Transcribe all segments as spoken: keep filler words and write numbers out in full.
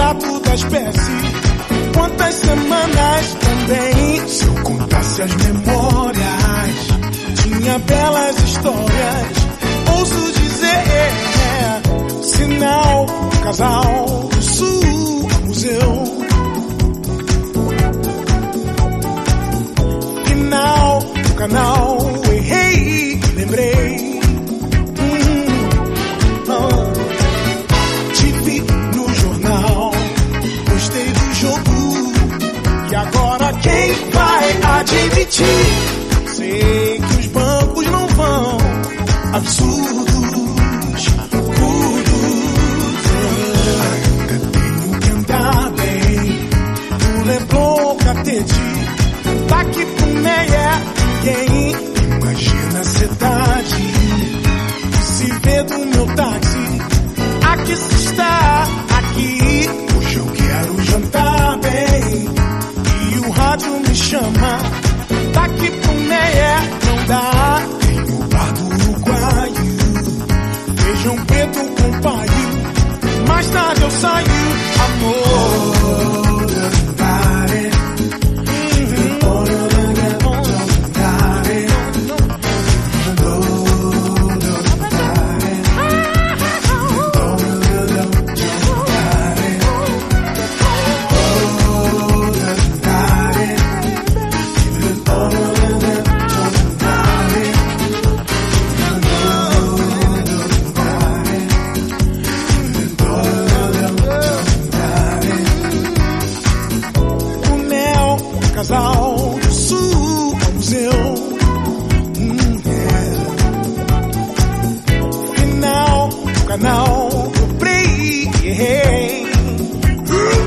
retrato da espécie. Quantas semanas também, se eu contasse as memórias, tinha belas histórias. Ouço dizer, sinal, casal do sul, museu. Final, canal, errei, lembrei. Hum, oh. Te vi no jornal, gostei do jogo. E agora quem vai admitir? Sei que os bancos não vão, absurdos, curdos. Ainda tenho que andar bem, o Leblon, Catete. Daqui pro Meia, quem imagina a cidade que se vê do meu táxi? Aqui se está, aqui. Hoje eu quero jantar bem e o rádio me chama. Daqui pro Meia não dá. Tem o bar do Uruguaio, feijão preto com paio. Mais tarde eu saio, amor. Casal do sul, museu. Hum, yeah. Final, canal, comprei, errei. Uh,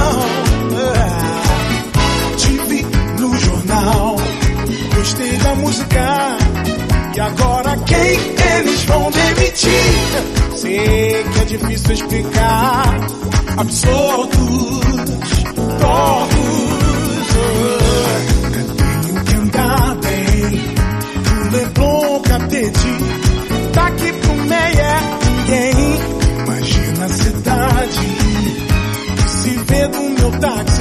Te vi no jornal, gostei da música. E agora quem eles vão demitir? Sei que é difícil explicar. Absurdos, tortos. Ainda tenho que andar bem, do Leblon, Catete. Daqui pro Meia, ninguém imagina a cidade que se vê do meu táxi.